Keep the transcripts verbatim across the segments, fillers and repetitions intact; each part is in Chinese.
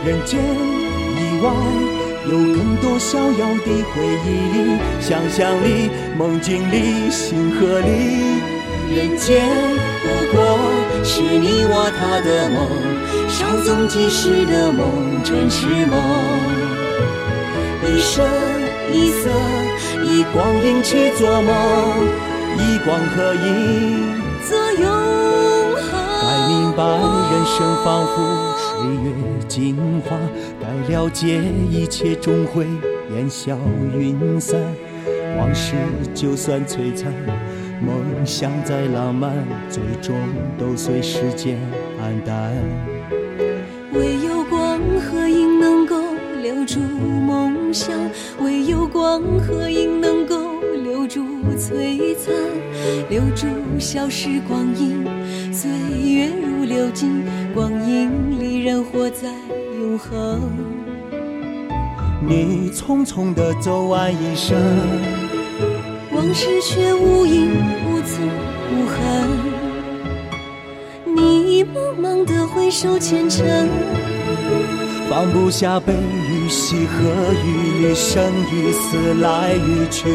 人间以外有更多逍遥的回忆，想象里梦境里星河里，人间不过是你我他的梦，稍纵即逝的梦，真是梦。一生一色以光阴去做梦，以光合影做永恒。 该明白人生仿佛岁月镜花，该了解一切终会烟消云散，往事就算璀璨，梦想再浪漫，最终都随时间黯淡。 唯有光和影能够留住梦想，唯有光和影能够留住璀璨，留住消逝光阴，岁月如流金，光阴里人活在永恒。 你匆匆地走完一生， 往事却无影无踪无痕，你茫茫的回首前尘， 放不下悲与喜，合与离，生与死，来与去。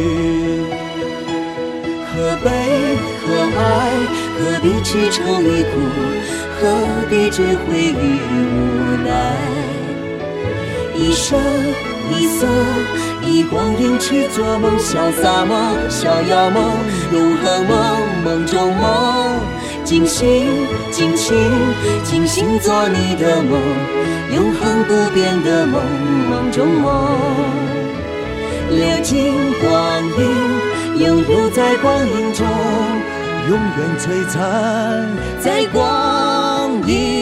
何悲何爱，何必去愁与苦，何必追悔与无奈。一生一色以光阴去做梦，潇洒梦，逍遥梦，永恒梦，梦中梦。尽兴尽情尽兴做你的梦，永恒不变的梦，梦中梦。流进光阴，永留在光阴中，永远璀璨在光阴